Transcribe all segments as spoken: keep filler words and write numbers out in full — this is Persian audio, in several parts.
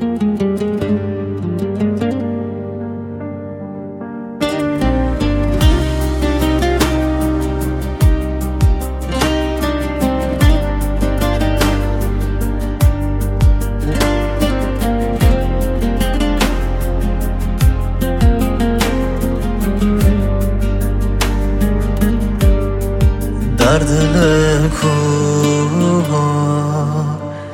در دل کوه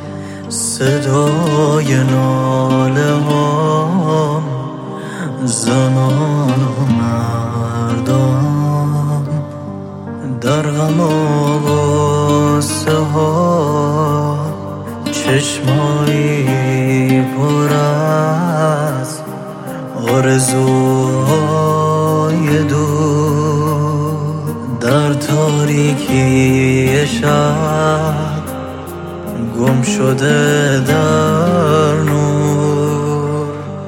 صدای ناله ها، زنان و مردان در غم و غصه ها، چشمایی پر از آرزوهای دور، در تاریکی شب گم شده در نور.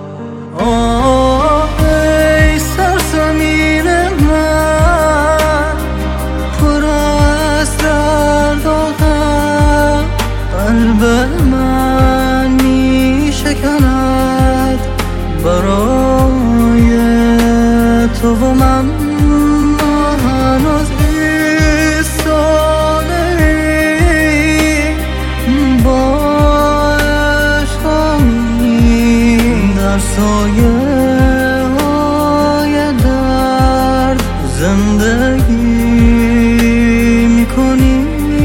آه ای سرزمین من، پر از درد و غم، قلب من می شکند برای تو و من. در سایه های درد زندگی میکنی.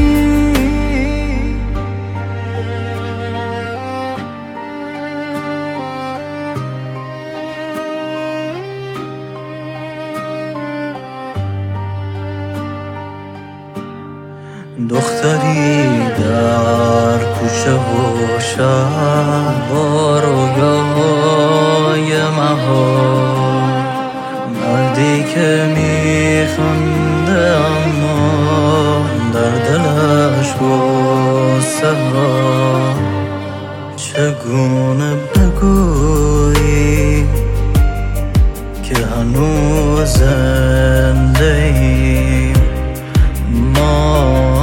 دختری در کوچه و شب با رویاهای مهار، مردی که میخنده اما در دلش غصه ها. چگونه بگویی که هنوز زنده ایم، ما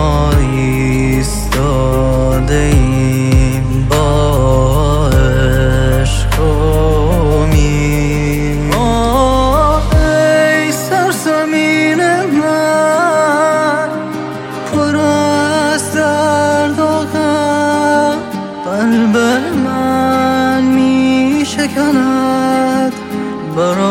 ایستاده ایم با عشق و امید. آه ای سرزمین من، پر از درد و غم، قلب من می شکند برای